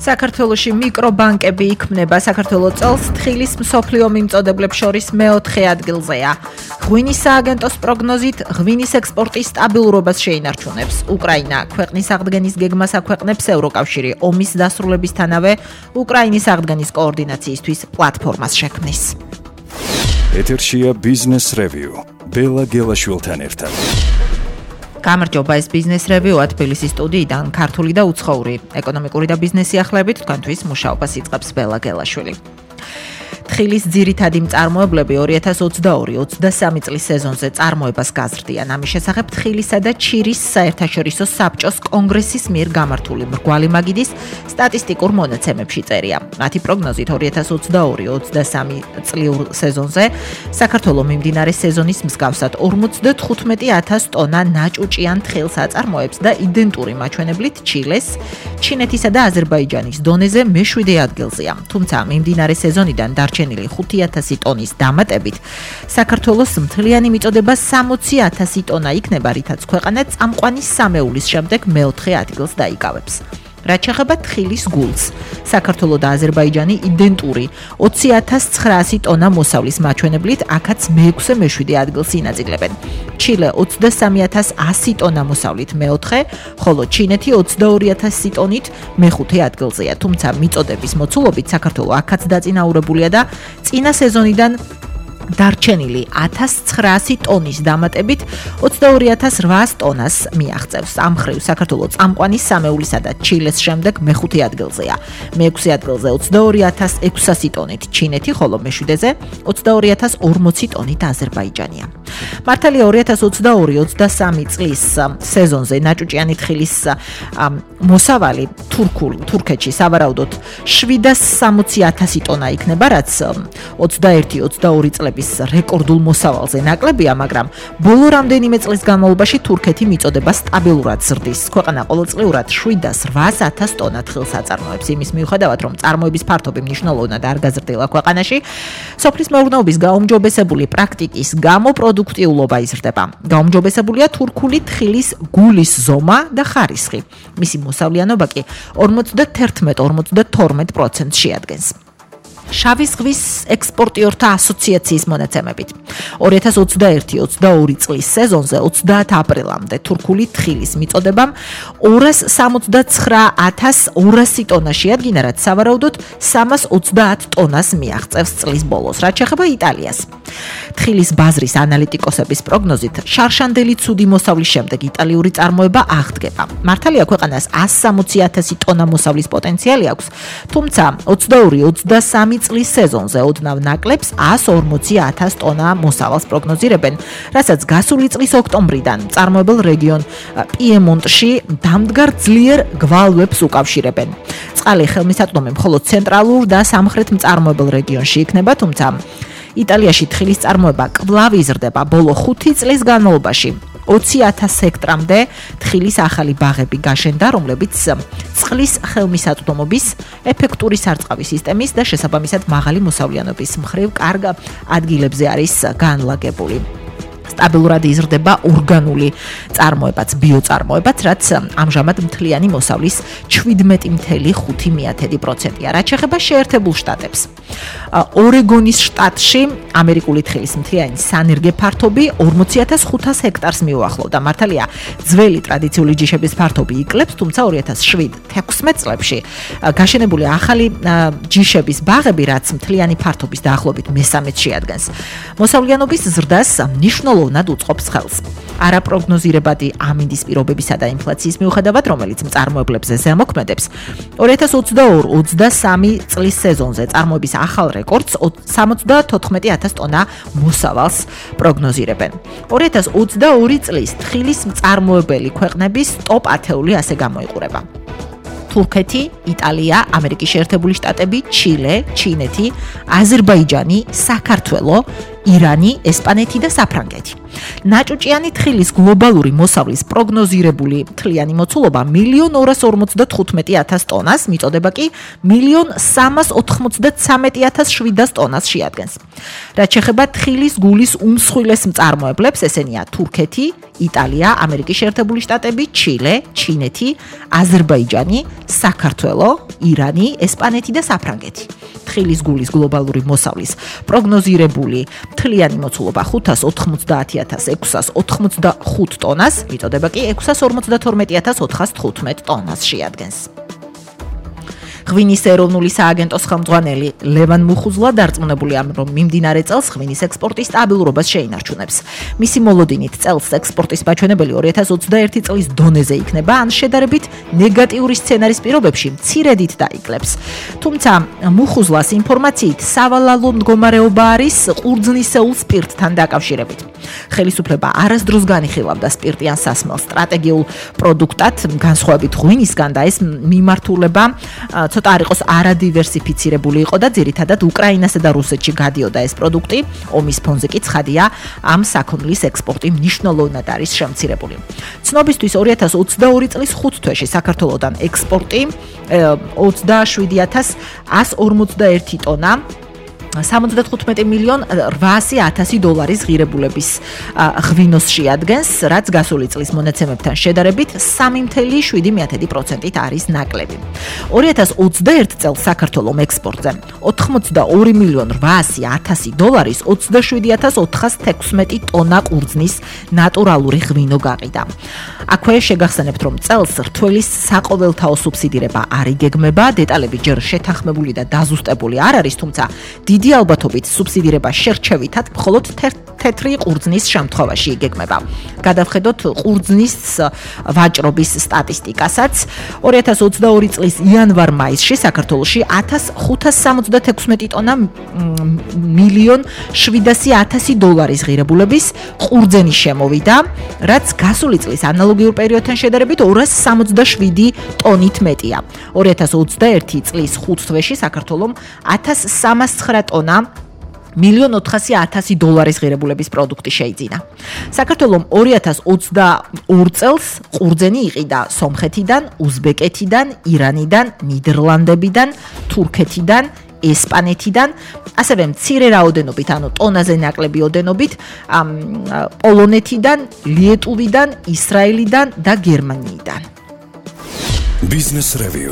საქართველოში მიკრობანკები იქმნება. საქართველო წელს თხილის მსოფლიო მიმწოდებლებს შორის მეოთხე ადგილზეა. ღვინის სააგენტოს პროგნოზით ღვინის ექსპორტის სტაბილურობას შეინარჩუნებს. უკრაინა ქვეყნის აღდგენის გეგმას აქვეყნებს ევროკავშირი ომის დასრულებისთანავე უკრაინის აღდგენის კოორდინაციისთვის პლატფორმას შექმნის. ეთერშია ბიზნეს რევიუ. ბელა გელაშვილთან ერთად. გამარჯობა, ეს ბიზნეს რევიუა თბილისის სტუდიიდან ქართული და უცხოური ეკონომიკური და ბიზნესი ახლებებით თქვენთვის მუშაობას იწყებს ბელა გელაშვილი. თხილის ძირითადი მწარმოებლები 2022-23 წლის სეზონზე წარმოებას გაზრდიან. ამის შესახებ თხილისა და ჩირის საერთაშორისო საბჭოს კონგრესის მიერ გამართული მრგვალი მაგიდის სტატისტიკურ მონაცემებში წერია. მათი პროგნოზით 2022-23 წლიურ სეზონზე საქართველოს მიმდინარე სეზონის მსგავსად 55,000 ტონა ნაჭუჭიან თხილს აწარმოებს და იდენტური მაჩვენებლით ჩილეს, ჩინეთისა და აზერბაიჯანის დონეზე მე-7 ადგილზეა. თუმცა მიმდინარე სეზონიდან დარჩენილი 5,000 ტონის დამატებით საქართველოს მთლიანი მიწოდება 60,000 ტონა იქნება, რითაც ქვეყანა წამყვანი სამეულის შემდეგ მეოთხე ადგილს დაიკავებს. რაც შეეხება თხილის გულს, საქართველო და აზერბაიჯანი იდენტური 20,900 ტონა მოსავლის მაჩვენებლით აქაც მე-6 მე-7 ადგილს ინაწილებენ. ჩილე 23,100 ტონა მოსავლით მეოთხე, ხოლო ჩინეთი 22,000 ტონით მე-5 ადგილზეა. თუმცა მიწოდების მოცულობით საქართველო აქაც დაწინაურებულია და წინა სეზონიდან დარჩენილი 1,900 ტონის დამატებით 22,800 ტონას მიაღწევს. ამ მხრივ საქართველო წამყვანი სამეულისა და ჩილეს შემდეგ მე-5 ადგილზეა. მე-6 ადგილზე 22,600 ტონით ჩინეთი, ხოლო მე-7-ზე 22,040 ტონით აზერბაიჯანია. მართალია 2022-23 წლის სეზონზე ნაჭუჭიანი თხილის მოსავალი თურქეთში სავარაუდოდ 760,000 ტონა იქნება, რაც 21-22 წლების რეკორდულ მოსავალზე ნაკლებია, მაგრამ ბოლო რამდენიმე წლის განმავლობაში თურქეთი მიწოდება სტაბილურად ზრდის. ქვეყანა ყოველწლიურად 700,000 ტონა თხილს აწარმოებს. იმის მიუხედავად, რომ წარმოების ფართობი მნიშვნელოვნად არ გაზრდილა ქვეყანაში, სოფლის მეურნეობის გაუმჯობესებული პრაქტიკის გამო პროდუქტიულობა იზრდება. გაუმჯობესებულია თურქული თხილის გულის ზომა და ხარისხი. მისი მოსავლიანობა კი 51-52% შეადგენს. შავი ზღვის ექსპორტიორთა ასოციაციის მონაცემებით 2021-22 წლის სეზონზე 30 აპრილამდე თურქული თხილის მიწოდებამ 269,200 ტონა შეადგინა, რაც სავარაუდოდ 330 ტონას მიაღწევს წლის ბოლოს. რაც შეეხება იტალიას, თხილის ბაზრის ანალიტიკოსების პროგნოზით შარშანდელი ცუდი მოსავლის შემდეგ იტალიური წარმოება აღდგება. მართალია ქვეყანას 160,000 ტონა მოსავლის პოტენციალი აქვს, თუმცა 22-23 წლის სეზონზე ოდნავ ნაკლებს 140,000 ტონა მოსავალს პროგნოზირებენ, რასაც გასული წლის ოქტომბრიდან წარმოებელ რეგიონ პიემონტში დამდგარ ძლიერ გვალვებს უკავშირებენ. წყალი ხელმისაწვდომი მხოლოდ ცენტრალურ და სამხრეთ მწარმოებელ რეგიონში იქნება, თუმცა იტალიაში თხილის წარმოება კვლავ იზრდება. ბოლო 5 წლის განმავლობაში 20,000 ჰექტრამდე თხილის ახალი ბაღები გაშენდა, რომლებიც წყლის ხელმისაწვდომობის, ეფექტური სარწყავი სისტემის და შესაბამისად მაღალი მოსავლიანობის მხრივ კარგ ადგილებზე არის განლაგებული. სტაბილურად იზრდება ორგანული წარმოებაც, ბიოწარმოებაც, რაც ამჟამად მთლიანი მოსავლის 17,5%-ია. რაც შეეხება შეერთებულ შტატებს, ორეგონის შტატში ამერიკული თხილის მთლიანი სანერგე ფართობი 40,500 ჰექტარს მიუახლოვდა. მართალია ძველი ტრადიციული ჯიშების ფართობი იკლებს, თუმცა 2007-16 წლებში გაშენებული ახალი ჯიშების ბაღები, რაც მთლიანი ფართობის დაახლოებით მე-3-ს შეადგენს, მოსავლიანობის ზრდას მნიშვნელოვნად უწყობს ხელს. არაპროგნოზირებადი ამინდის პირობებისა და ინფლაციის მიუხედავად, რომელიც მწარმოებლებზე ზემოქმედებს, 2022-23 წლის სეზონზე წარმოების ახალ რეკორდს 74,000 ტონა მოსავალს პროგნოზირებენ. 2022 წლის თხილის მწარმოებელი ქვეყნების ტოპ 10 ასე გამოიყურება: თურქეთი, იტალია, ამერიკის შეერთებული შტატები, ჩილე, ჩინეთი, აზერბაიჯანი, საქართველო, ირანი, ესპანეთი და საფრანგეთი. ნაჭუჭიანი თხილის გლობალური მოსავლის პროგნოზირებული მთლიანი მოცულობა 1.255.000 ტონას, მიწოდება კი 1.393.700 ტონას შეადგენს. რაც შეეხება თხილის გულის უმსხვილეს მწარმოებლებს, ესენია თურქეთი, იტალია, ამერიკის შეერთებული შტატები, ჩილე, ჩინეთი, აზერბაიჯანი, საქართველო, ირანი, ესპანეთი და საფრანგეთი. თხილის გულის გლობალური მოსავლის პროგნოზირებული მთლიანი მოცულობა 590.685 ტონას, მიწოდება კი 652.415 ტონას შეადგენს. ღვინის ეროვნული სააგენტოს ხელმძღვანელი ლევან მუხუზლა დარწმუნებულია, რომ მიმდინარე წელს ღვინის ექსპორტის სტაბილურობას შეინარჩუნებს. მისი მოლოდინით წელს ექსპორტის მაჩვენებელი 2021 წლის დონეზე იქნება, ან შედარებით ნეგატიური სცენარის პირობებში მცირედით დაიკლებს. თუმცა მუხუზლას ინფორმაციით სავალალო მდგომარეობა არის ყურძნისეულ სპირტთან დაკავშირებით. ხელისუფლება არასდროს განიხილავდა სპირტიან სასმელს სტრატეგიულ პროდუქტად, განსხვავებით ღვინისგან და ეს მიმართულება ცოტა არ იყოს არადივერსიფიცირებული იყო და ძირითადად უკრაინასა და რუსეთში გადიოდა ეს პროდუქტი, ომის ფონზე კი ცხადია ამ საქონლის ექსპორტი მნიშვნელოვნად არის შემცირებული. ცნობისთვის 2022 წლის 5 თვეში საქართველოსთან ექსპორტი 27.141 ტონა 75.800.000 დოლარის ღირებულების ღვინოს შეადგენს, რაც გასული წლის მონაცემებთან შედარებით 3.7%-ით არის ნაკლები. 2021 წელს საქართველოს ექსპორტზე 82.800.000 დოლარის 27.416 ტონა ყურძნის ნატურალური ღვინო გაყიდა. აქვე შეგახსენებთ, რომ წელს რთველის საყოველთაო სუბსიდირება არ იგეგმება, დეტალები ჯერ შეთანხმებული და დაზუსტებული არ არის, თუმცა დიდი ალბათობით სუბსიდირება შერჩევითად მხოლოდ თეთრი ყურძნის შემთხვევაში იგეგმება. გადავხედოთ ყურძნის ვაჭრობის სტატისტიკასაც. 2022 წლის იანვარ-მაისში საქართველოში 1566 ტონა 1.700.000 დოლარის ღირებულების ყურძენი შემოვიდა, რაც გასული წლის ანალოგიურ პერიოდთან შედარებით 267 ტონით მეტია. 2021 წლის 5 თვეში საქართველოს 1309 ტონა 1.400.000 დოლარის ღირებულების პროდუქტი შეიძინა. საქართველოს 2022 წელს ყურძენი იყიდა სომხეთიდან, უზბეკეთიდან, ირანიდან, ნიდერლანდებიდან, თურქეთიდან, ესპანეთიდან, ასევე მცირე რაოდენობით, ანუ ტონაზე ნაკლები ოდენობით, პოლონეთიდან, ლიეტუვიდან, ისრაელიდან და გერმანიიდან. Business Review.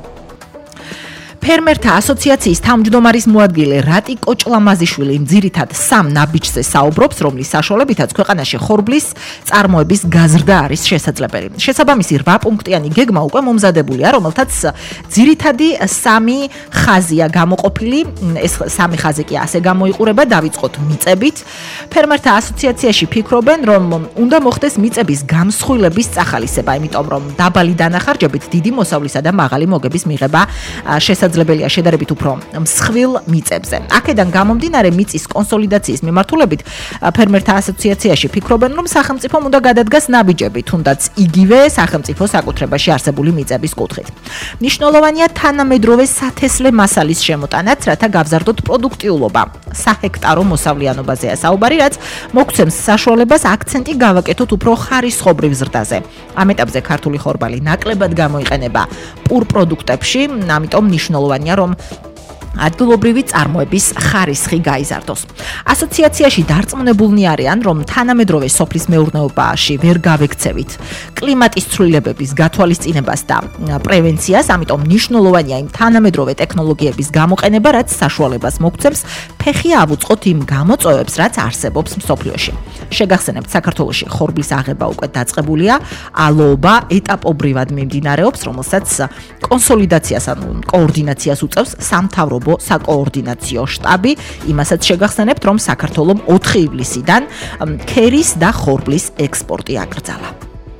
ფერმერთა ასოციაციის თავმჯდომარის მოადგილე რატი კოჭლამაზიშვილი ძირითად სამ ნაბიჯზე საუბრობს, რომლის საშუალებითაც ქვეყანაში ხორბლის წარმოების გაზრდა არის შესაძლებელი. შესაბამისი 8 პუნქტიანი გეგმა უკვე მომზადებულია, რომელთაც ძირითადი 3 ხაზია გამოყოფილი. ეს 3 ხაზი კი ასე გამოიყურება, დავიწყოთ მიწებით. ფერმერთა ასოციაციაში ფიქრობენ, რომ უნდა მოხდეს მიწების გამსხვილების წახალისება, იმიტომ რომ დაბალი დანახარჯებით დიდი მოსავლისა და მაღალი მოგების მიღება შესაძლებელია შედარებით უფრო მსხვილ მიწებზე. აქედან გამომდინარე მიწის კონსოლიდაციის მიმართულებით ფერმერთა ასოციაციაში ფიქრობენ, რომ სახელმწიფომ უნდა გადადგას ნაბიჯები, თუნდაც იგივე სახელმწიფო საკუთრებაში არსებული მიწების კუთხით. მნიშვნელოვანია თანამედროვე სათესლე მასალის შემოტანაც, რათა გავზარდოთ პროდუქტიულობა. საჰექტარო მოსავლიანობაზეა საუბარი, რაც მოგცემს საშუალებას აქცენტი გავაკეთოთ უფრო ხარისხობრივ ზრდაზე. ამ ეტაპზე ქართული ხორბალი ნაკლებად გამოიყენება პურ პროდუქტებში, ამიტომ მნიშვნელოვანია, რომ ადგილობრივი წარმოების ხარისხი გაიზარდოს. ასოციაციაში დარწმუნებულნი არიან, რომ თანამედროვე სოფლის მეურნეობაში ვერ გავექცევით კლიმატის ცვლილებების გათვალისწინებას და პრევენციას, ამიტომ მნიშვნელოვანია იმ თანამედროვე ტექნოლოგიების გამოყენება, რაც საშუალებას მოგცემს ფეხი ავუწყოთ იმ გამოწვევებს, რაც არსებობს მსოფლიოში. შეგახსენებთ, საქართველოში ხორბლის აღება უკვე დაწყებულია, ალოობა ეტაპობრივად მიმდინარეობს, რომელსაც კონსოლიდაციას, ანუ კოორდინაციას უწევს სამთავრობო საკოორდინაციო შტაბი. იმასაც შეგახსენებთ, რომ საქართველოს 4 ივლისიდან ქერის და ხორბლის ექსპორტი აკრძალა.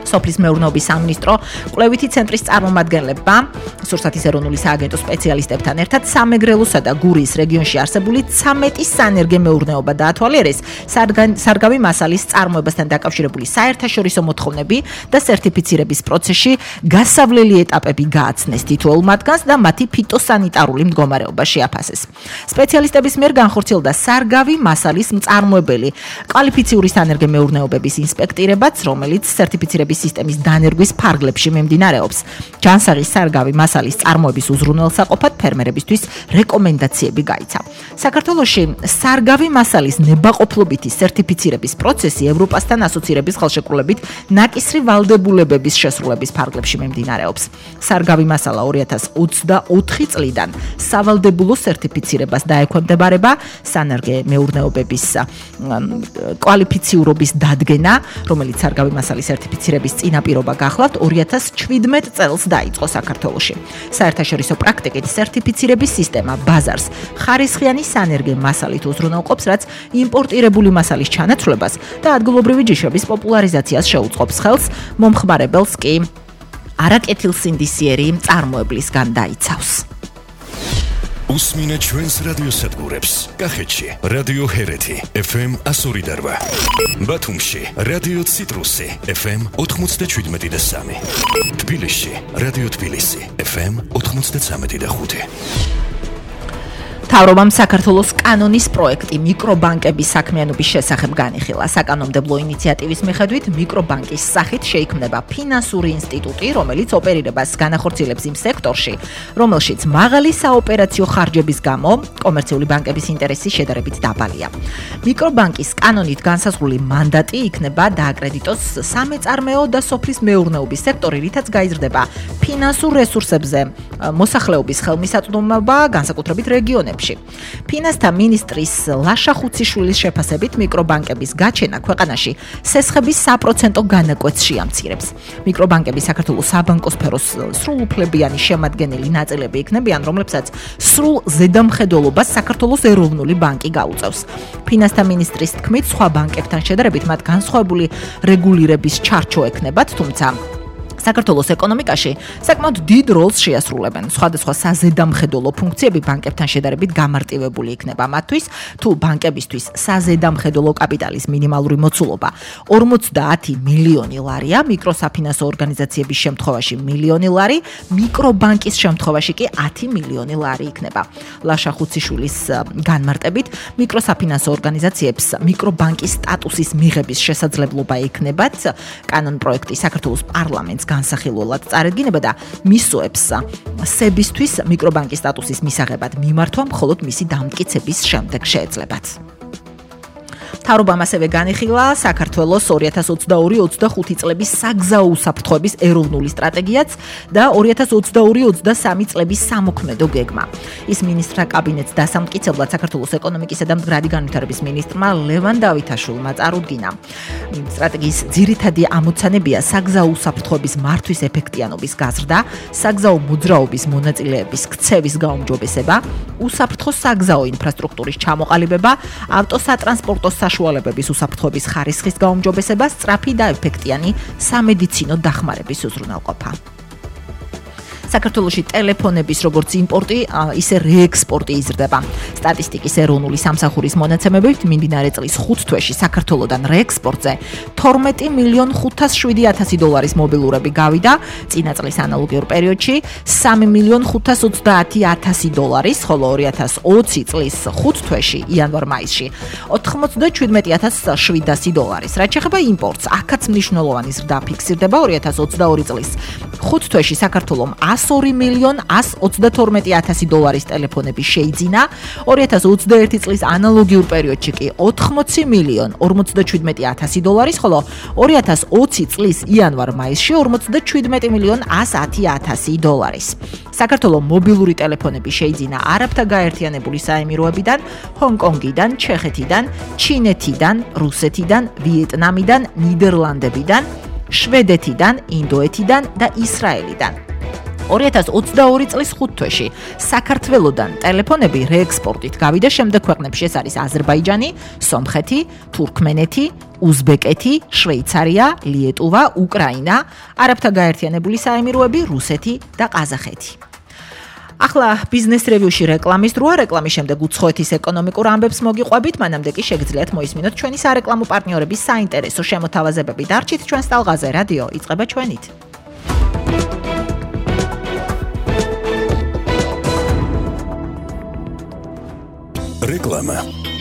სოფლის მეურნეობის სამინისტრო კვლევითი ცენტრის წარმომადგენლებმა სურსათის ეროვნული სააგენტოს სპეციალისტებთან ერთად სამეგრელოსა და გურიის რეგიონში არსებული 13 სანერგე მეურნეობა დაათვალიერეს სარგავი მასალის წარმოებასთან დაკავშირებული საერთაშორისო მოთხოვნები და სერტიფიცირების პროცესში გასავლელი ეტაპები გააცნეს თითოეულ მათგანს და მათი ფიტოსანიტარული მდგომარეობა შეაფასეს. სპეციალისტების მიერ განხორციელდა სარგავი მასალის მწარმოებელი კვალიფიციური სანერგე მეურნეობების ინსპექტირებაც, რომელიც სერტიფიცირების სისტემის დანერგვის ფარგლებში მიმდინარეობს. ჯანსაღის სარგავი მასალის წარმოების უზრუნველსაყოფად ფერმერებისთვის რეკომენდაციები გაიცა. საქართველოში სარგავი მასალის ნებაყოფლობითი სერტიფიცირების პროცესი ევროპასთან ასოცირების ხელშეკრულებით ნაკისრი ვალდებულებების შესრულების ფარგლებში მიმდინარეობს. სარგავი მასალა 2024 წლიდან სავალდებულო სერტიფიცირებას დაექვემდებარება სანერგე მეურნეობების კვალიფიციურობის დადგენა, რომელიც სარგავი მასალის სერტიფიცირების წინაპირობა გახლავთ 2017 წელს დაიწყო საქართველოში. საერთაშორისო პრაქტიკით სერტიფიცირების სისტემა ბაზარს ხარისხიანი სანერგე მასალით უზრუნველყოფს, რაც იმპორტირებული მასალის ჩანაცვლებას და ადგილობრივი ჯიშების პოპულარიზაციას შეუწყობს ხელს, მომხმარებელს კი არაკეთილსინდისიერი წარმოებლისგან დაიცავს. უსმინეთ ჩვენს რადიოსადგურებს. კახეთში რადიო ჰერეთი FM 102.8, ბათუმში რადიო ციტრუსი FM 97.3, თბილისში რადიო თბილისი FM 93.5. მთავრობამ საქართველოს კანონის პროექტი მიკრობანკების საქმიანობის შესახებ განიხილა. საკანონმდებლო ინიციატივის მიხედვით მიკრობანკის სახით შეიქმნება ფინანსური ინსტიტუტი, რომელიც ოპერირებას განახორციელებს იმ სექტორში, რომელშიც მაღალი საოპერაციო ხარჯების გამო კომერციული ბანკების ინტერესი შედარებით დაბალია. მიკრობანკის კანონით განსაზღვრული მანდატი იქნება დააკრედიტოს სამეწარმეო და სოფლის მეურნეობის სექტორი, რითაც გაიზრდება ფინანსურ რესურსებზე მოსახლეობის ხელმისაწვდომობა, განსაკუთრებით რეგიონებში. ფინანსთა მინისტრის ლაშა ხუციშვილის შეფასებით მიკრობანკების გაჩენა ქვეყანაში სესხების საპროცენტო განაკვეთს შეამცირებს. მიკრობანკები საქართველოს საბანკო სფეროს სრულუფლებიანი შემადგენელი ნაწილები იქნებიან, რომლებსაც სრულ ზედამხედველობას საქართველოს ეროვნული ბანკი გაუწევს. ფინანსთა მინისტრის თქმით, სხვა ბანკებთან შედარებით მათ განსხვავებული რეგულირების ჩარჩო ექნებათ, თუმცა საქართველოს ეკონომიკაში საკმაოდ დიდ როლს შეასრულებენ. სხვადასხვა საზედამხედველო ფუნქციები ბანკებთან შედარებით გამარტივებული იქნება მათთვის, თუ ბანკებისთვის საზედამხედველო კაპიტალის მინიმალური მოცულობა 50 მილიონი ლარია, მიკროსაფინანსო ორგანიზაციების შემთხვევაში მილიონი ლარი, მიკრობანკის შემთხვევაში კი 10 მილიონი ლარი იქნება. ლაშა ხუციშვილის განმარტებით, მიკროსაფინანსო ორგანიზაციებს მიკრობანკის სტატუსის მიღების შესაძლებლობა ექნებათ. კანონ პროექტი საქართველოს პარლამენტს განსახილველად წარედგინება და მისოებს სებისთვის მიკრობანკის სტატუსის მისაღებად მიმართვა მხოლოდ მისი დამტკიცების შემდეგ შეეძლებათ. მთავრობამ ასევე განიხილა საქართველოს 2022-25 წლების საგზაო უსაფრთხოების ეროვნული სტრატეგიაც და 2022-23 წლების სამოქმედო გეგმა. ის მინისტრთა კაბინეტს დასამტკიცებლად საქართველოს ეკონომიკისა და მდგრადი განვითარების მინისტრმა ლევან დავითაშვილმა წარუდგინა. სტრატეგიის ძირითადი ამოცანებია საგზაო უსაფრთხოების მართვის ეფექტიანობის გაზრდა, საგზაო მოძრაობის მონაწილეების ქცევის გაუმჯობესება, უსაფრთხო საგზაო ინფრასტრუქტურის ჩამოყალიბება, ავტოსატრანსპორტო საშუალებების უსაფრთხოების ხარისხის გაუმჯობესება, სწრაფი და ეფექტიანი სამედიცინო დახმარების უზრუნველყოფა. საქართველოში ტელეფონების როგორც იმპორტი, ისე რეექსპორტი იზრდება. სტატისტიკის ეროვნული სამსახურის მონაცემებით, მიმდინარე წლის 5 თვეში საქართველოდან რეექსპორტზე 12 მილიონ 507,000 დოლარის მობილურები გავიდა, წინა წლის ანალოგიურ პერიოდში 3 მილიონ 530,000 დოლარის, ხოლო 2020 წლის 5 თვეში, იანვარ-მაისში 97,700 დოლარის. რაც შეეხება იმპორტს, აქაც მნიშვნელოვანი ზრდა ფიქსირდება 2022 წლის 5 თვეში საქართველოს 102 მილიონ 132,000 დოლარის ტელეფონები შეიძინა, 2021 წლის ანალოგიურ პერიოდში კი 80 მილიონ 57,000 დოლარის, ხოლო 2020 წლის იანვარ-მაისში 57 მილიონ 110,000 დოლარის. საქართველოს მობილური ტელეფონები შეიძინა არაბთა გაერთიანებული საემიროებიდან, ჰონკონგიდან, ჩეხეთიდან, ჩინეთიდან, რუსეთიდან, ვიეტნამიდან, ნიდერლანდებიდან, შვედეთიდან, ინდოეთიდან და ისრაელიდან. 2022 წლის 5 თვეში საქართველოდან ტელეფონები რეექსპორტით გავიდა შემდეგ ქვეყნებში, ეს არის აზერბაიჯანი, სომხეთი, თურქმენეთი, უზბეკეთი, შვეიცარია, ლიეტუვა, უკრაინა, არაბთა გაერთიანებული საემიროები, რუსეთი და ყაზახეთი. ახლა ბიზნეს რევიუში რეკლამის დროა, რეკლამის შემდეგ უცხოეთის ეკონომიკურ ამბებს მოგიყვებით, მანამდე კი შეგიძლიათ მოისმინოთ ჩვენი სარეკლამო პარტნიორების საინტერესო შემოთავაზებები. დარჩით ჩვენს ტალღაზე, რადიო იწყება ჩვენით. რეკლამა.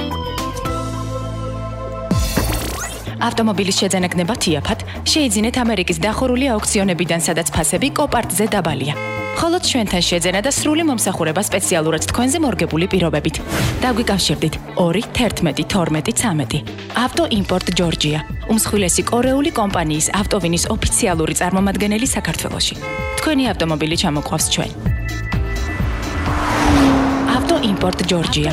ავტომობილის შეძენაგნება თიაფად შეიძინეთ ამერიკის დახურული აუქციონებიდან, სადაც ფასები კოპარტზე დაბალია. ხოლო ჩვენთან შეძენა და სრული მომსახურება სპეციალურად თქვენზე მორგებული პირობებით. დაგვიკავშირდით 2 11 12 13. ავტო იმპორტ ჯორჯია, უმსხვილესი კორეული კომპანიის ავტოვინის ოფიციალური წარმომადგენელი საქართველოში. თქვენი ავტომობილი ჩამოგვყავს ჩვენ. ავტო იმპორტ ჯორჯია.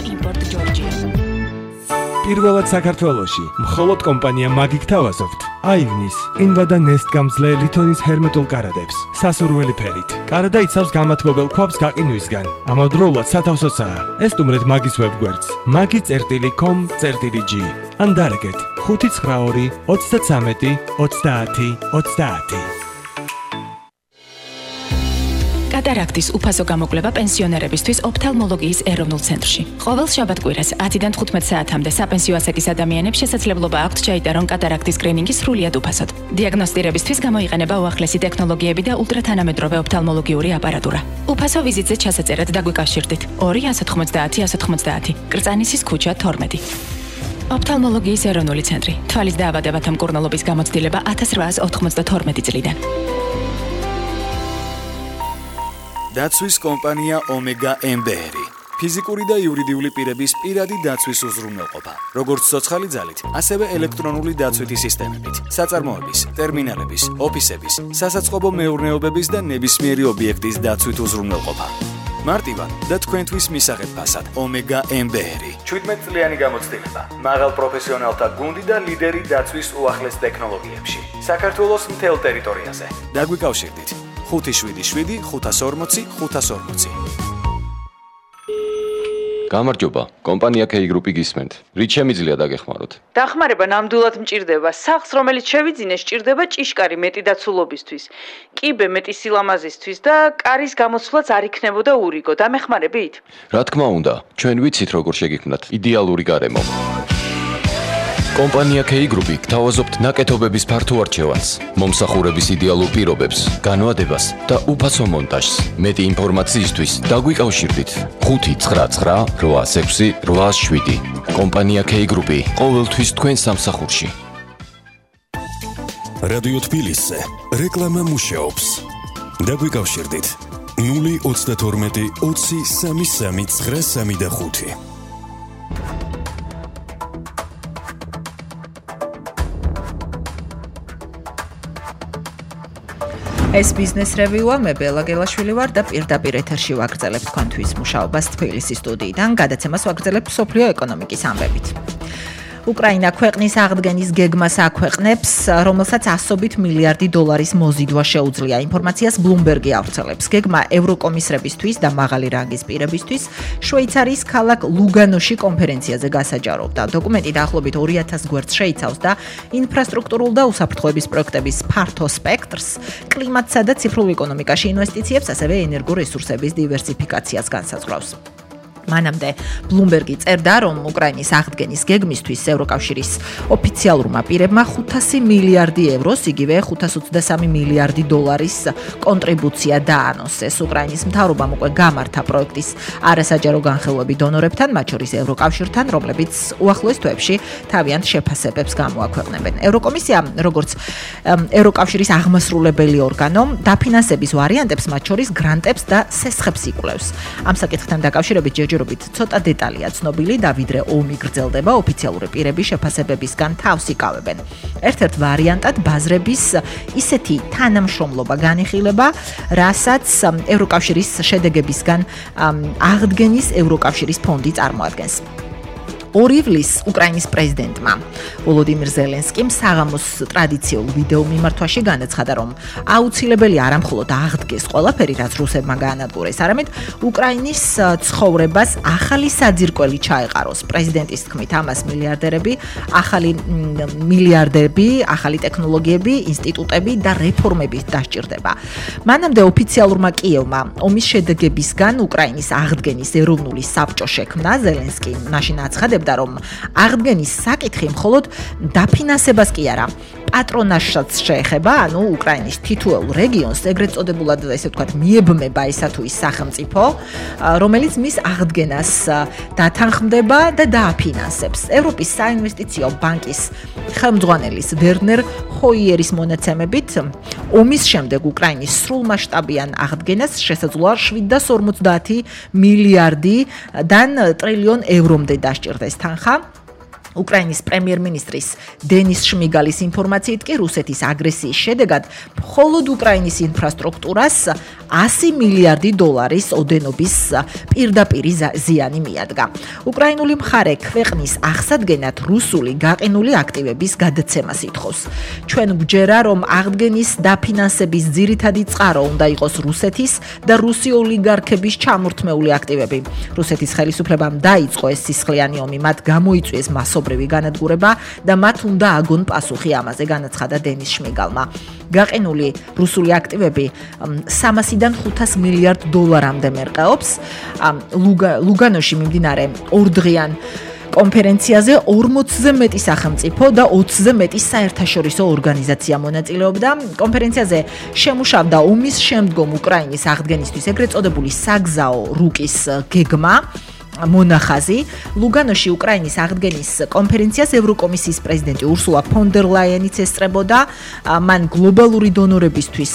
პირველად საქართველოში მხოლოდ კომპანია მაგიკ თავაზობთ აივნის, ინვა და ნესტ გამძლე ლითონის ჰერმეტულ კარადებს სასურველი ფერით. კარადა იცავს გამათბობელ ქვაბს გაყინვისგან. ამავდროულად სათავსოსაა. ესტუმრეთ მაგის ვებგვერდს magi.com.g ან დარეკეთ 592 33 30 30. კატარაქტის უფასო გამოკვლევა პენსიონერებისთვის ოფთალმოლოგიის ეროვნულ ცენტრში. ყოველ შაბათ-კვირას 10-დან 15 საათამდე საპენსიო ასაკის ადამიანებს შესაძლებლობა აქვთ ჩაიტარონ კატარაქტის სკრინინგი სრულიად უფასოდ. დიაგნოსტირებისთვის გამოიყენება უახლესი ტექნოლოგიები და ულტრათანამედროვე ოფთალმოლოგიური აპარატურა. უფასო ვიზიტზე ჩასაწერად დაგვიკავშირდით 2-190 190 კრწანისის ქუჩა 12. ოფთალმოლოგიის ეროვნული ცენტრი. თვალის დაავადებათა მკურნალობის გამოცდილება 1892 წლიდან. დაცვის კომპანია ომეგა ემბეერი. ფიზიკური და იურიდიული პირების პირადი დაცვის უზრუნველყოფა, როგორც ცოცხალი ძალით, ასევე ელექტრონული დაცვითი სისტემებით, საწარმოების, ტერმინალების, ოფისების, სასაწყობო მეურნეობების და ნებისმიერი ობიექტის დაცვით უზრუნველყოფა. მარტივად და თქვენთვის მისაღებ ფასად ომეგა ემბეერი. 17 წლიანი გამოცდილება, მაღალ პროფესიონალთა გუნდი და ლიდერი დაცვის უახლეს ტექნოლოგიებში. საქართველოს მთელ ტერიტორიაზე. დაგვიკავშირდით 577 540 540. გამარჯობა, კომპანია K Group-ი გისმენთ. რით შემიძლია დაგეხმაროთ? დახმარება ნამდვილად მჭირდება. სახლს, რომელიც შევიძინე, სჭირდება ჭიშკარი მეტი დაცულობისთვის, კიბე მეტი სილამაზისთვის და კარის გამოცვლაც არ იქნებოდა ურიგო. დამეხმარებით? რა თქმა უნდა, ჩვენ ვიცით როგორ შეგიქმნათ იდეალური გარემო. კომპანია K Group-ი გთავაზობთ ნაკეთობების ფართო არჩევანს, მომსახურების იდეალურ პირობებს, განვადებას და უფასო მონტაჟს. მეტი ინფორმაციისთვის დაგვიკავშირდით 599 86 87. კომპანია K Group-ი ყოველთვის თქვენ სამსახურში. რადიო თბილისზე რეკლამა მუშაობს. დაგვიკავშირდით 032 20 33 935. ეს ბიზნეს რევიუა, მე ბელა გელაშვილი ვარ და პირდაპირ ეთერში ვაგრძელებ თქვენთვის მუშაობას თბილისის სტუდიიდან, გადაცემას ვაგრძელებ მსოფლიო ეკონომიკის ამბებით. უკრაინა ქვეყნის აღდგენის გეგმას აქვეყნებს, რომელსაც $100 მილიარდი მოზიდვა შეუძლია. ინფორმაციას Bloomberg-ი ავრცელებს. გეგმა ევროკომისრებისთვის და მაღალი რანგის პირებისთვის შვეიცარიის ქალაქ ლუგანოში კონფერენციაზე გასაჯაროვდა. დოკუმენტი დაახლოებით 2000 გვერდს შეიცავს და ინფრასტრუქტურულ და უსაფრთხოების პროექტების ფართო სპექტრს, კლიმატსა და ციფრულ ეკონომიკაში ინვესტიციებს, ასევე ენერგორესურსების დივერსიფიკაციას განსაზღვრავს. მანამდე Bloomberg-ი წერდა, რომ უკრაინის აღდგენის გეგმისთვის ევროკავშირის ოფიციალურმა პირებმა $500 მილიარდი, იგივე $523 მილიარდი კონტრიბუცია დაანონსეს. უკრაინის მთავრობამ უკვე გამართა პროექტის არასაჯარო განხილვები დონორებთან, მათ შორის ევროკავშირთან, რომლებიც უახლოეს თვეებში თავიანთ შეფასებებს გამოაქვეყნებენ. ევროკომისია, როგორც ევროკავშირის აღმასრულებელი ორგანო, დაფინანსების ვარიანტებს, მათ შორის გრანტებს და სესხებს იკვლევს. ამ საკითხთან დაკავშირებით ჯერჯერობით ცოტა დეტალია ცნობილი და ვიდრე ომი გრძელდება, ოფიციალური პირები შეფასებებისგან თავს იკავებენ. ერთ-ერთ ვარიანტად ბაზრების ისეთი თანამშრომლობა განიხილება, რასაც ევროკავშირის შედეგებისგან აღდგენის ევროკავშირის ფონდი წარმოადგენს. 2 ივლისს უკრაინის პრეზიდენტმა ვოლოდიმირ ზელენსკიმ საღამოს ტრადიციულ ვიდეო მიმართვაში განაცხადა, რომ აუცილებელი არა მხოლოდ აღდგეს ყველაფერი, რაც რუსებმა გაანადგურეს, არამედ უკრაინის ცხოვრებას ახალი საძირკველი ჩაეყაროს. პრეზიდენტის თქმით, ამას მილიარდები, ახალი ტექნოლოგიები, ინსტიტუტები და რეფორმები დასჭირდება. მანამდე ოფიციალურმა კიევმა ომის შედეგებისგან უკრაინის აღდგენის ეროვნული საბჭო შექმნა. ზელენსკი მაშინ აცხადებდა, რომ აღდგენის საკითხი მხოლოდ დაფინანსებას კი არა, პატრონაჟსაც შეეხება, ანუ უკრაინის თითოეულ რეგიონს, ეგრეთ წოდებულად, ესე ვთქვათ, მიებმება ისა თუ ის სახელმწიფო, რომელიც მის აღდგენას დათანხმდება და დააფინანსებს. ევროპის საინვესტიციო ბანკის ხელმძღვანელის ვერნერ ჰოიერის მონაცემებით, ომის შემდეგ უკრაინის სრულმასშტაბიან აღდგენას შესაძლოა 750 მილიარდიდან ტრილიონ ევრომდე დასჭირდეს თანხა. უკრაინის პრემიერ-მინისტრის დენის შმიგალის ინფორმაციით კი რუსეთის აგრესიის შედეგად მხოლოდ უკრაინის ინფრასტრუქტურას 100 მილიარდი დოლარის ოდენობის პირდაპირი ზიანი მიადგა. უკრაინული მხარე ქვეყნის აღსადგენად რუსული გაყინული აქტივების გადაცემას ითხოვს. ჩვენ გვჯერა, რომ აღდგენის დაფინანსების ძირითადი წყარო უნდა იყოს რუსეთის და რუსი ოლიგარქების ჩამორთმეული აქტივები. რუსეთის ხელისუფლებამ დაიწყო ეს სისხლიანი ომი, მათ გამოიწვიეს მასობრივი განადგურება და მათ უნდა აგონ პასუხი ამაზე, განაცხადა დენის შმიგალმა. გაყინული რუსული აქტივები 300-დან 500 მილიარდ დოლარამდე მერყეობს. ლუგანოში მიმდინარე ორდღიან კონფერენციაზე 40-ზე მეტი სახელმწიფო და 20-ზე მეტი საერთაშორისო ორგანიზაცია მონაწილეობდა. კონფერენციაზე შემუშავდა ომის შემდგომ უკრაინის აღდგენისთვის ეგრეთ წოდებული საგზაო რუკის გეგმა. მონახაზი ლუგანოში უკრაინის აღდგენის კონფერენციას ევროკომისიის პრეზიდენტი ურსულა ფონ დერ ლაიენიც ესწრებოდა. მან გლობალური დონორებისთვის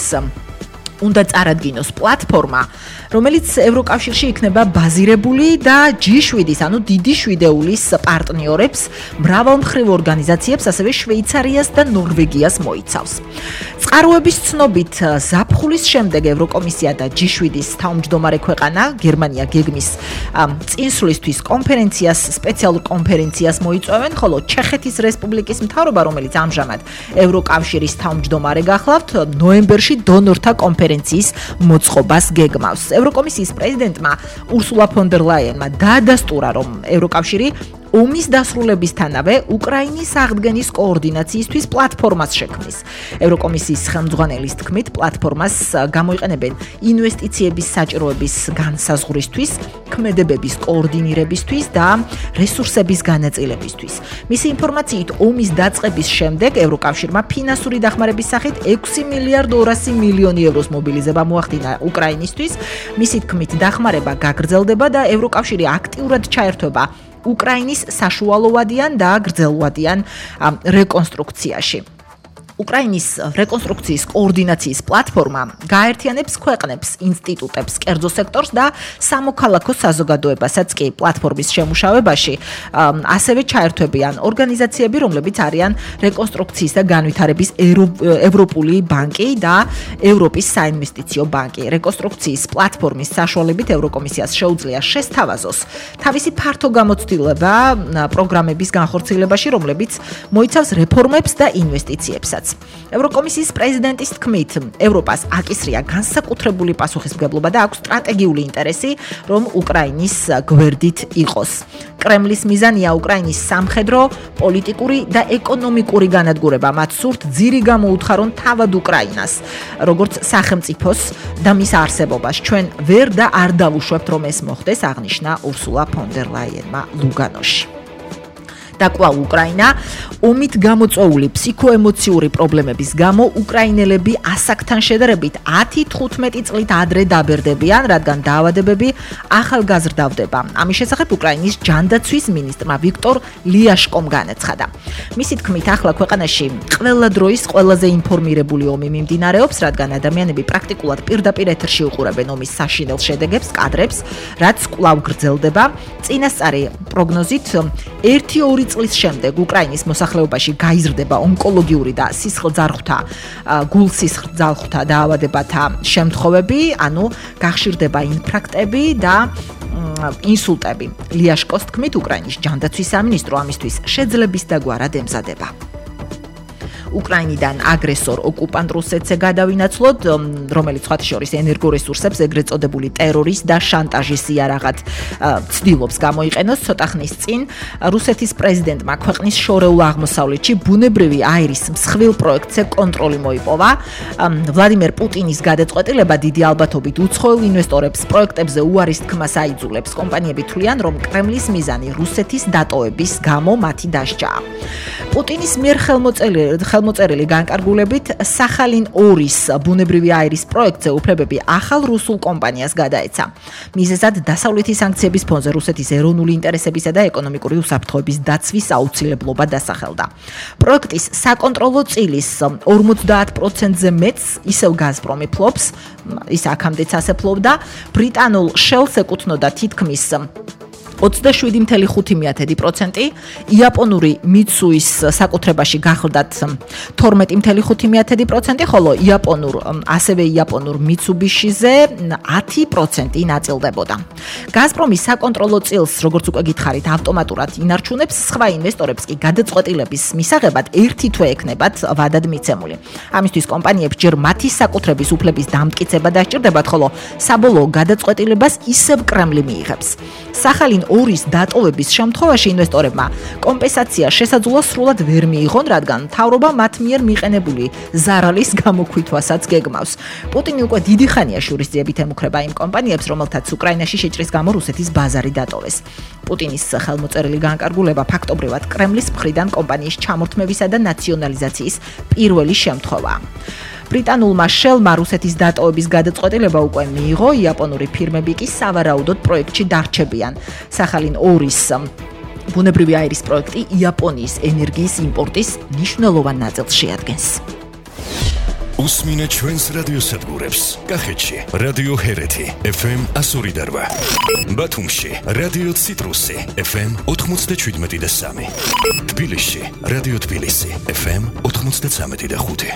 უნდა წარადგინოს პლატფორმა, რომელიც ევროკავშირში იქნება ბაზირებული და G7-ის, ანუ დიდი შვიდეულის პარტნიორებს, მრავალმხრივ ორგანიზაციებს, ასევე შვეიცარიას და ნორვეგიას მოიცავს. წყაროების ცნობით, ზაფხულის შემდეგ ევროკომისია და G7-ის თავმჯდომარე ქვეყანა, გერმანია გეგმის წინსვლისთვის კონფერენციას, სპეციალურ კონფერენციას მოიწვევენ, ხოლო ჩეხეთის რესპუბლიკის მთავრობა, რომელიც ამჟამად ევროკავშირის თავმჯდომარე გახლავთ, ნოემბერში დონორთა კონფერენციის მოწყობას გეგმავს. ევროკომისიის პრეზიდენტმა ურსულა ფონ დერ ლაიენმა დაადასტურა, რომ ევროკავშირი ომის დასრულებისთანავე უკრაინის აღდგენის კოორდინაციისთვის პლატფორმას შექმნის. ევროკომისიის ხელმძღვანელის თქმით, პლატფორმას გამოიყენებენ ინვესტიციების საჭიროების განსაზღვრისთვის, ქმედებების კოორდინირებისთვის და რესურსების განაწილებისთვის. მისი ინფორმაციით, ომის დაწყების შემდეგ ევროკავშირმა ფინანსური დახმარების სახით 6 მილიარდ 200 მილიონი ევროს მობილიზება მოახდინა უკრაინისთვის. მისი თქმით, დახმარება გაგრძელდება და ევროკავშირი აქტიურად ჩაერთვება უკრაინის საშუალოვადიან და გრძელვადიან რეკონსტრუქციაში. უკრაინის რეკონსტრუქციის კოორდინაციის პლატფორმა გააერთიანებს ქვეყნებს, ინსტიტუტებს, კერძო სექტორს და სამოქალაქო საზოგადოებასაც კი პლატფორმის შემუშავებაში ასევე ჩაერთვებიან ორგანიზაციები, რომლებიც არიან რეკონსტრუქციის და განვითარების ევროპული ბანკი და ევროპის საინვესტიციო ბანკი. რეკონსტრუქციის პლატფორმის საშუალებით ევროკომისიას შეუძლია შესთავაზოს თავისი ფართო გამოცდილება პროგრამების განხორციელებაში, რომლებიც მოიცავს რეფორმებს და ინვესტიციებსაც. ევროკომისიის პრეზიდენტის თქმით, ევროპას აკისრია განსაკუთრებული პასუხისმგებლობა და აქვს სტრატეგიული ინტერესი, რომ უკრაინის გვერდით იყოს. კრემლის მიზანია უკრაინის სამხედრო, პოლიტიკური და ეკონომიკური განადგურება. მათ სურთ ძირი გამოუთხარონ თავად უკრაინას, როგორც სახელმწიფოს და მის არსებობას. ჩვენ ვერ და არ დავუშვებთ, რომ ეს მოხდეს, აღნიშნა ურსულა ფონ დერ ლაიენმა ლუგანოში. და კვლავ უკრაინა ომით გამოწვეული ფსიქოემოციური პრობლემების გამო უკრაინელები ასაკთან შედარებით 10-15 წლით ადრე დაბერდებიან, რადგან დაავადებები ახალგაზრდავდება. ამის შესახებ უკრაინის ჯანდაცვის მინისტრმა ვიქტორ ლიაშკომ განაცხადა. მისი თქმით, ახლა ქვეყანაში ყველა დროის ყველაზე ინფორმირებული ომი მიმდინარეობს, რადგან ადამიანები პრაქტიკულად პირდაპირ ეთერში უყურებენ ომის საშინელ შედეგებს, კადრებს, რაც კვლავ გრძელდება. წინასწარი პროგნოზით 1-2 წლის შემდეგ უკრაინის მოსახლეობაში გაიზრდება ონკოლოგიური და სისხლძარღვთა, გულსისხლძარღვთა დაავადებათა შემთხვევები, ანუ გახშირდება ინფარქტები და ინსულტები. ლიაშკოს თქმით, უკრაინის ჯანდაცვის სამინისტრო ამისთვის შეძლების დაგვარად ემზადება. უკრაინიდან აგრესორ ოკუპანტ რუსეთზე გადავინაცვლოთ, რომელიც სხვათა შორის ენერგორესურსებს ეგრეთ წოდებული ტერორის და შანტაჟის იარაღად ცდილობს გამოიყენოს. ცოტა ხნის წინ რუსეთის პრეზიდენტმა ქვეყნის შორეულ აღმოსავლეთში ბუნებრივი აირის მსხვილ პროექტზე კონტროლი მოიპოვა. ვლადიმერ პუტინის გადაწყვეტილება დიდი ალბათობით უცხოელ ინვესტორებს პროექტებზე უარის თქმას აიძულებს. კომპანიები თვლიან, რომ კრემლის მიზანი რუსეთის დატოვების გამო მათი დასჯაა. პუტინის მიერ ხელმოწერილი განკარგულებით სახალინ 2-ის ბუნებრივი აირის პროექტზე უფლებები ახალ რუსულ კომპანიას გადაეცა. მიზეზად დასავლეთის სანქციების ფონზე რუსეთის ეროვნული ინტერესებისა და ეკონომიკური უსაფრთხოების დაცვის აუცილებლობა დასახელდა. პროექტის საკონტროლო წილის 50%-ზე მეტს ისევ გაზპრომი ფლობს, ის აქამდეც ასე ფლობდა, ბრიტანულ შელს ეკუთვნოდა თითქმის 27.5%, იაპონური მიცუის საკუთრებაში გახლდათ 12.5%, ხოლო ასევე იაპონურ მიცუბიშიზე 10% ნაწილდებოდა. გაზპრომის საკონტროლო წილს, როგორც უკვე გითხარით, ავტომატურად ინარჩუნებს, სხვა ინვესტორებს კი გადაწყვეტილების მისაღებად ერთი თვე ექნებათ ვადად მიცემული. ამისთვის კომპანიებს ჯერ მათი საკუთრების უფლების დამტკიცება დასჭირდებათ, ხოლო საბოლოო გადაწყვეტილებას ისევ კრემლი მიიღებს. სახალინ 2-ის დატოვების შემთხვევაში ინვესტორებმა კომპენსაცია შესაძლოა სრულად ვერ მიიღონ, რადგან მთავრობა მათ მიერ მიყენებული ზარალის გამოქვითვასაც გეგმავს. პუტინი უკვე დიდი ხანია შურისძიებით ემუქრება იმ კომპანიებს, რომელთაც უკრაინაში შეჭრის გამო რუსეთის ბაზარი დატოვეს. პუტინის ხელმოწერილი განკარგულება ფაქტობრივად კრემლის მხრიდან კომპანიის ჩამორთმევისა და ნაციონალიზაციის პირველი შემთხვევაა. ბრიტანულმა შელმა რუსეთის დატოვების გადაწყვეტილება უკვე მიიღო, იაპონური ფირმები კი სავარაუდოდ პროექტში დარჩებიან. სახალინ 2-ის ბუნებრივი აირის პროექტი იაპონიის ენერგიის იმპორტის მნიშვნელოვან ნაწილს შეადგენს. უსმინეთ ჩვენს რადიოსადგურებს. კახეთში რადიო ჰერეთი FM 102.8, ბათუმში რადიო ციტრუსი FM 97.3, თბილისში რადიო თბილისი FM 93.5.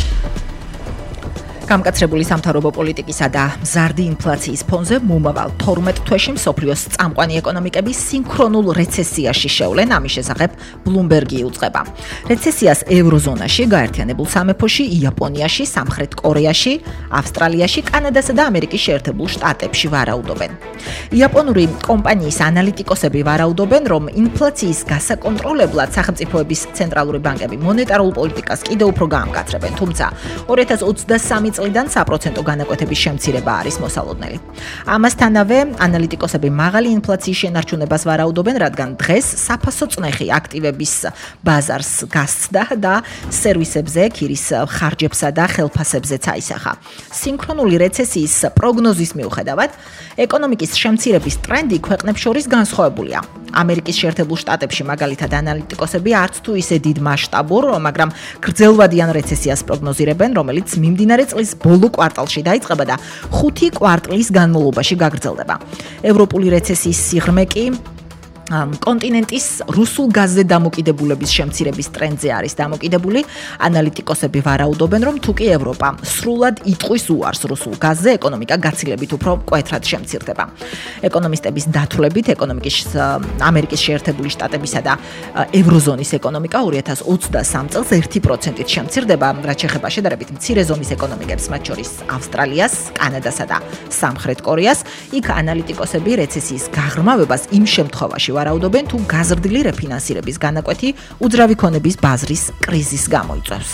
გამკაცრებული სამთავრობო პოლიტიკისა და მზარდი ინფლაციის ფონზე მომავალ 12 თვეში მსოფლიოს წამყვანი ეკონომიკები სინქრონულ რეცესიაში შევლენ, ამის შესახებ ბლუმბერგი იუწყება. რეცესიას ევროზონაში, გაერთიანებულ სამეფოში, იაპონიაში, სამხრეთ კორეაში, ავსტრალიაში, კანადასა და ამერიკის შეერთებულ შტატებში ვარაუდობენ. იაპონური კომპანიის ანალიტიკოსები ვარაუდობენ, რომ ინფლაციის გასაკონტროლებლად სახელმწიფოების ცენტრალური ბანკები მონეტარულ პოლიტიკას კიდევ უფრო გაამკაცრებენ, თუმცა 2023 წლიდან საპროცენტო განაკვეთების შემცირება არის მოსალოდნელი. ამასთანავე, ანალიტიკოსები მაღალი ინფლაციის შენარჩუნებას ვარაუდობენ, რადგან დღეს საფასო წნეხი აქტივების ბაზარს გასცდა და სერვისებზე, ქირის ხარჯებსა და ხელფასებზეც აისახა. სინქრონული რეცესიის პროგნოზის მიუხედავად, ეკონომიკის შემცირების ტრენდი ქვეყნებს შორის განსხვავებულია. ამერიკის შეერთებულ შტატებში მაგალითად ანალიტიკოსები არც თუ ისე დიდ მასშტაბურ, მაგრამ გრძელვადიან რეცესიას პროგნოზირებენ, რომელიც მიმდინარე წლის ბოლო კვარტალში დაიწყება და 5 კვარტლის განმავლობაში გაგრძელდება. ევროპული რეცესიის სიღრმე კი კონტინენტის რუსულ გაზზე დამოკიდებულების შემცირების ტრენდზე არის დამოკიდებული. ანალიტიკოსები ვარაუდობენ, რომ თუკი ევროპა სრულად იტყვის უარს რუსულ გაზზე, ეკონომიკა გაცილებით უფრო მკვეთრად შემცირდება. ეკონომისტების დათვლებით, ამერიკის შეერთებული შტატებისა და ევროზონის ეკონომიკა 2023 წელს 1%-ით შემცირდება, რაც შეეხება შედარებით მცირე ზომის ეკონომიკებს, მათ შორის ავსტრალიას, კანადასა და სამხრეთ კორეას. იქ ანალიტიკოსები რეცესიის გაღრმავებას იმ შემთხვევაში ვარაუდობენ, თუ გაზრდილი რეფინანსირების განაკვეთი უძრავი ქონების ბაზრის კრიზისს გამოიწვევს.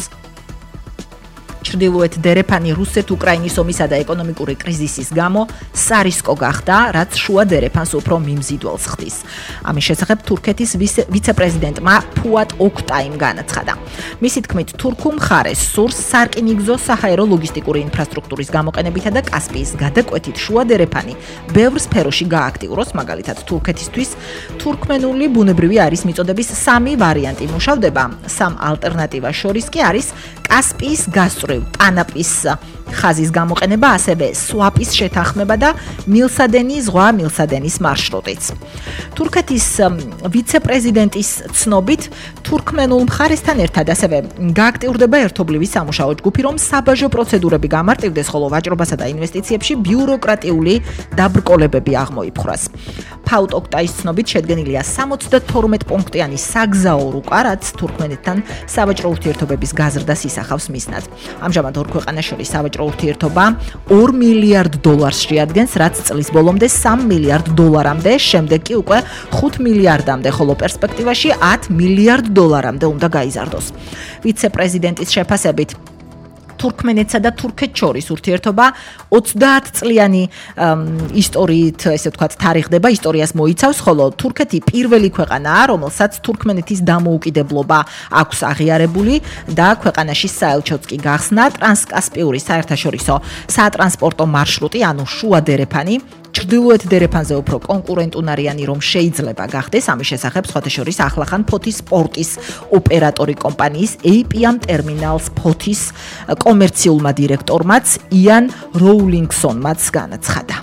ჩრდილოეთ დერეფანი რუსეთ-უკრაინის ომისა და ეკონომიკური კრიზისის გამო სარისკო გახდა, რაც შუა დერეფანს უფრო მიმზიდველს ხდის. ამის შესახებ თურქეთის ვიცე-პრეზიდენტმა ფუატ ოქტაიმ განაცხადა. მისი თქმით, თურქულ მხარეს სურს სარკინიგზო საჰაერო ლოგისტიკური ინფრასტრუქტურის გამოყენებითა და კასპიის გადაკვეთით შუა დერეფანი ბევრ სფეროში გააქტიუროს, მაგალითად თურქეთისთვის თურქმენული ბუნებრივი აირის მიწოდების 3 ვარიანტი მუშავდება. 3 ალტერნატივას შორის კი არის კასპიის გასწვრივ ტანაპის ხაზის გამოყენება, ასევე სვაპის შეთანხმება და მილსადენის ზღვა მილსადენის მარშრუტიც. თურქეთის ვიცე-პრეზიდენტის ცნობით, თურქმენულ მხარესთან ერთად ასევე გააქტიურდება ერთობლივი სამუშაო ჯგუფი, რომ საბაჟო პროცედურები გამარტივდეს, ხოლო ვაჭრობასა და ინვესტიციებში ბიუროკრატიული დაბრკოლებები აღმოიფხვრას. ფაუტოქტაის ცნობით შედგენილია 72 პუნქტიანი საგზაო რუკა, რაც თურქმენეთთან სავაჭრო ურთიერთობების გაზრდას ისახავს მიზნად. ამჟამად ორ ქვეყანას შორის სავაჭრო ურთიერთობა $2 მილიარდ შეადგენს, რაც წლის ბოლომდე $3 მილიარდამდე, შემდეგ კი უკვე $5 მილიარდამდე, ხოლო პერსპექტივაში $10 მილიარდამდე უნდა გაიზარდოს. ვიცე-პრეზიდენტის შეფასებით თურქმენეთსა და თურქეთს შორის ურთიერთობა 30 წლიანი ისტორიით, ესე ვთქვათ, თარიღდება, ისტორიას მოიცავს, ხოლო თურქეთი პირველი ქვეყანაა, რომელსაც თურქმენეთის დამოუკიდებლობა აქვს აღიარებული და ქვეყანაში საელჩოც კი გახსნა ტრანსკასპიური საერთაშორისო სატრანსპორტო მარშრუტი, ანუ შუა დერეფანი. ჩრდილოეთ დერეფანზე უფრო კონკურენტუნარიანი რომ შეიძლება გახდეს, ამის შესახებ სხვათა შორის ახლახან ფოთის პორტის ოპერატორი კომპანიის APM Terminals ფოთის კომერციულმა დირექტორმაც იან როულინგსონმაც განაცხადა.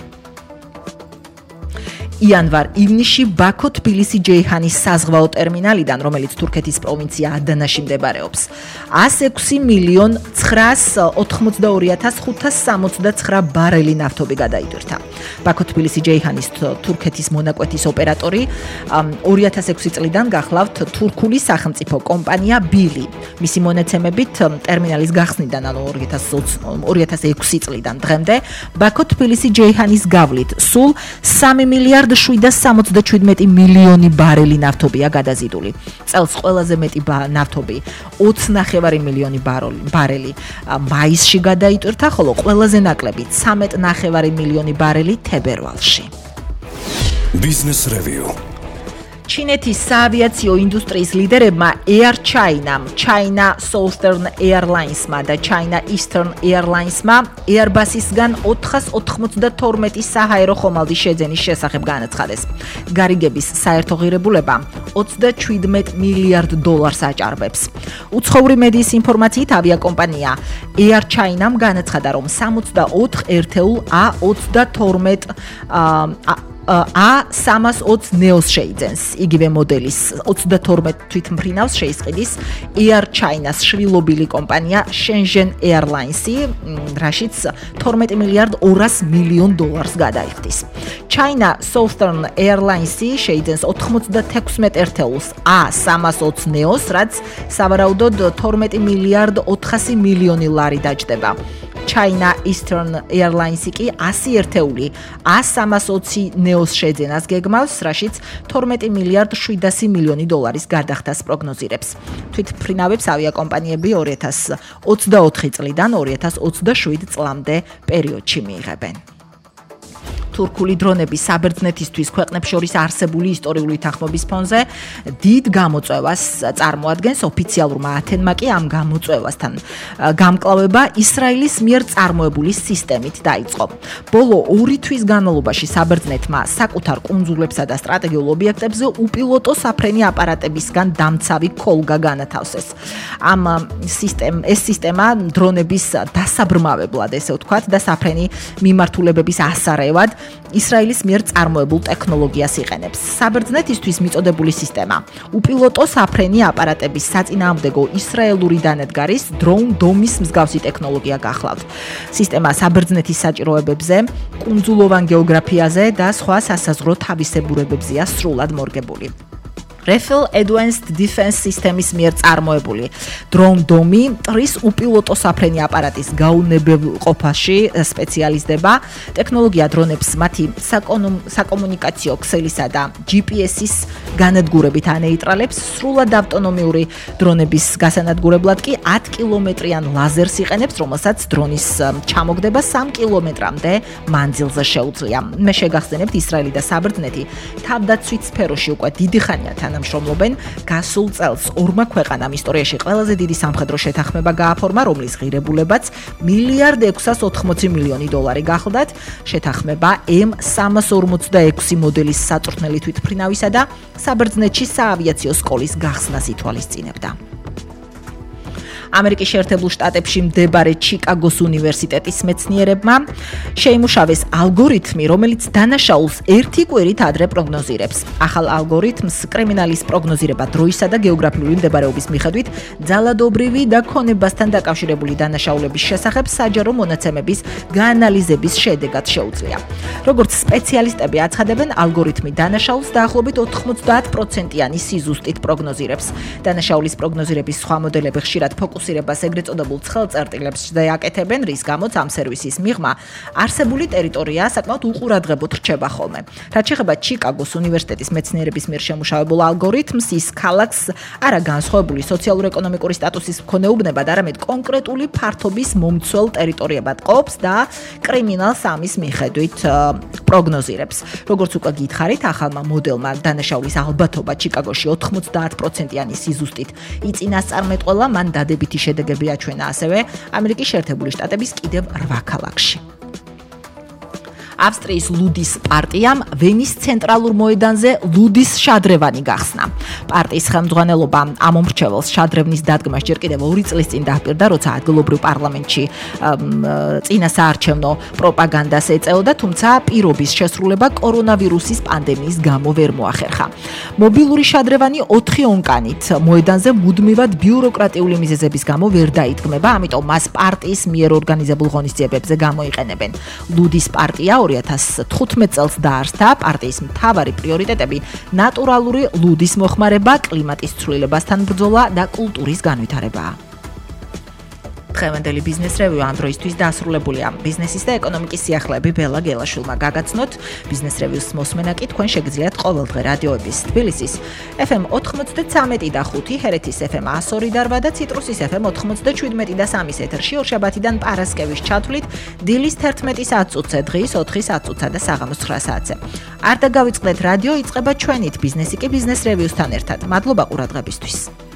იანვარ-ივნისში ბაქო-თბილისი-ჯეიჰანის საზღვაო ტერმინალიდან, რომელიც თურქეთის პროვინცია ადანაში მდებარეობს, 106,982,569 ბარელი ნავთობი გადაიტვირთა. ბაქო-თბილისი-ჯეიჰანის თურქეთის მონაკვეთის ოპერატორი 2006 წლიდან გახლავთ თურქული სახელმწიფო კომპანია ბილი. მისი მონაცემებით ტერმინალის გახსნიდან, ანუ 2006 წლიდან დღემდე, ბაქო-თბილისი-ჯეიჰანის გავლით სულ 3,777 მილიონი ბარელი ნავთობია გადაზიდული. წელს ყველაზე მეტი ნავთობი 20,9 მილიონი ბარელი მაისში გადაიტვირთა, ხოლო ყველაზე ნაკლები 13,9 მილიონი ბარელი თებერვალში. Business Review. ჩინეთის საავიაციო ინდუსტრიის ლიდერებმა Air China-მ, China Southern Airlines-მა და China Eastern Airlines-მა Airbus-ისგან 492 საჰაერო ხომალდის შეძენის შესახებ განაცხადეს. გარიგების საერთო ღირებულება $27 მილიარდ აჭარბებს. უცხოური მედიის ინფორმაციით, ავიაკომპანია Air China-მ განაცხადა, რომ 64 ერთეულ A32 A320 Neos შეიძენს. იგივე მოდელის 32 თვითმფრინავს შეისყიდის Air China-ს შვილობილი კომპანია Shenzhen Airlines-ი, რაშიც $12 მილიარდ გადაიხდის. China Southern Airlines-ი შეიძენს 96 ერთეულს A320 Neos, რაც სავარაუდოდ $12 მილიარდ ლარი დაჯდება. China Eastern Airlines-ი კი 100 ერთეული A320 Neos შეძენას გეგმავს, რაშიც $12 მილიარდ გადახდას პროგნოზირებს. თვითმფრინავებს ავიაკომპანიები 2024 წლიდან 2027 წლამდე პერიოდში მიიღებენ. თურქული დრონები საბერძნეთისთვის ქვეყნებს შორის არსებული ისტორიული თანხმობის ფონზე დიდ გამოწვევას წარმოადგენს. ოფიციალურმა ათენმა კი ამ გამოწვევასთან გამკლავება ისრაელის მიერ წარმოებული სისტემით დაიწყო. ბოლო 2 თვის განმავლობაში საბერძნეთმა საკუთარ კუნძულებსა და სტრატეგიულ ობიექტებზე უპილოტო საფრენი აპარატებისგან დამცავი ქოლგა განათავსეს. ეს სისტემა დრონების დასაბრმავებლად, ესე ვთქვათ, და საფრენი მიმართულებების ასარევად ისრაელის მიერ წარმოებულ ტექნოლოგიას იყენებს. საბერძნეთისთვის მიწოდებული სისტემა უპილოტო საფრენი აპარატების საწინააღმდეგო ისრაელური დანადგარის Drone Dome-ის მსგავსი ტექნოლოგია გახლავთ. სისტემა საბერძნეთის საჭიროებებზე, კუნძულოვან გეოგრაფიაზე და სხვა სასაზღვრო თავისებურებებზეა სრულად მორგებული. Rafale Advanced Defense Systems მიერ წარმოებული Drone Dome ტრის უპილოტო საფრენი აპარატის გაუნებელყოფაში სპეციალიზდება. ტექნოლოგია დრონებს მათი საკომუნიკაციო ქსელისა და GPS-ის განადგურებით ანეიტრალებს. სრულად ავტონომიური დრონების გასანადგურებლად კი 10 კილომეტრიან ლაზერს იყენებს, რომელსაც დრონის ჩამოგდება 3 კილომეტრამდე მანძილზე შეუძლია. მე შეგახსენებთ, ისრაელი და საბერძნეთი თავდაცვით სფეროში უკვე დიდი ხანია თანამშრომლობენ. გასულ წელს ორმა ქვეყანამ ისტორიაში ყველაზე დიდი სამხედრო შეთანხმება გააფორმა, რომლის ღირებულებაც $1,680 მილიონი გახლდათ. შეთანხმება M346 მოდელის საწვრთნელი თვითმფრინავისა და საბერძნეთში საავიაციო სკოლის გახსნას ითვალისწინებდა. ამერიკის შეერთებულ შტატებში მდებარე ჩიკაგოს უნივერსიტეტის მეცნიერებმა შეიმუშავეს ალგორითმი, რომელიც დანაშაულს ერთი კვირით ადრე პროგნოზირებს. ახალ ალგორითმს კრიმინალის პროგნოზირება დროისა და გეოგრაფიული მდებარეობის მიხედვით ძალადობრივი და ქონებასთან დაკავშირებული დანაშაულების შესახებ საჯარო მონაცემების გაანალიზების შედეგად შეუძლია. როგორც სპეციალისტები აცხადებენ, ალგორითმი დანაშაულს დაახლოებით 90%-იანი სიზუსტით პროგნოზირებს. დანაშაულის პროგნოზირების სხვა მოდელები ხშირად ფოკუსირებას ეგრეთ წოდებულ ცხელწერტილებს შეაკეთებენ, რის გამოც ამ სერვისის მიღმა არსებული ტერიტორია საკმაოდ უყურადღებოდ რჩება ხოლმე. რაც შეეხება ჩიკაგოს უნივერსიტეტის მეცნიერების მიერ შემუშავებულ ალგორითმს, ის ქალაქს არა განსხვავებული სოციალურ-ეკონომიკური სტატუსის მქონე უბნებად, არამედ კონკრეტული ფართობის მომცველ ტერიტორიებად ყოფს და კრიმინალს ამის მიხედვით პროგნოზირებს. როგორც უკვე გითხარით, ახალმა მოდელმა დანაშაულის ალბათობა ჩიკაგოში 90%-იანი სიზუსტით იწინასწარმეტყველა, მან დადებითი შედეგები აჩვენა ასევე ამერიკის შეერთებული შტატების კიდევ 8 ქალაქში. ავსტრიის ლუდის პარტიამ ვენის ცენტრალურ მოედანზე ლუდის შადრევანი გახსნა. პარტიის ხელმძღვანელობა ამ მომრჩეველს შადრევნის დადგმას ჯერ კიდევ 2 წლის წინ დაჰპირდა, როცა ადგილობრივ პარლამენტში წინასაარჩევნო პროპაგანდას ეწეოდა, თუმცა პირობის შესრულება კორონავირუსის პანდემიის გამო ვერ მოახერხა. მობილური შადრევანი 4 ონკანით მოედანზე მუდმივად ბიუროკრატიული მიზეზების გამო ვერ დაიდგმება, ამიტომ მას პარტიის მიერ ორგანიზებულ ღონისძიებებზე გამოიყენებენ. ლუდის პარტია 2015 წელს დაარსდა. პარტიის მთავარი პრიორიტეტები ნატურალური ლუდის მოხმარება, კლიმატის ცვლილებასთან ბრძოლა და კულტურის განვითარებაა. დღევანდელი ბიზნეს რევიუ ამ დროისთვის დასრულებულია. ბიზნესის და ეკონომიკის სიახლეები ბელა გელაშვილმა გაგაცნოთ. ბიზნეს რევიუს მოსმენა კი თქვენ შეგიძლიათ ყოველდღე რადიოების თბილისის FM 93 და 5, ჰერეთის FM 102 და 8 და ციტრუსის FM 97 და 3 ეთერში ორშაბათიდან პარასკევის ჩათვლით დილის 11 საათზე, დღის 4 საათზე და საღამოს 9 საათზე. არ დაგავიწყდეთ, რადიო იწყება ჩვენით, ბიზნესი კი ბიზნეს რევიუსთან ერთად. მადლობა ყურადღებისთვის.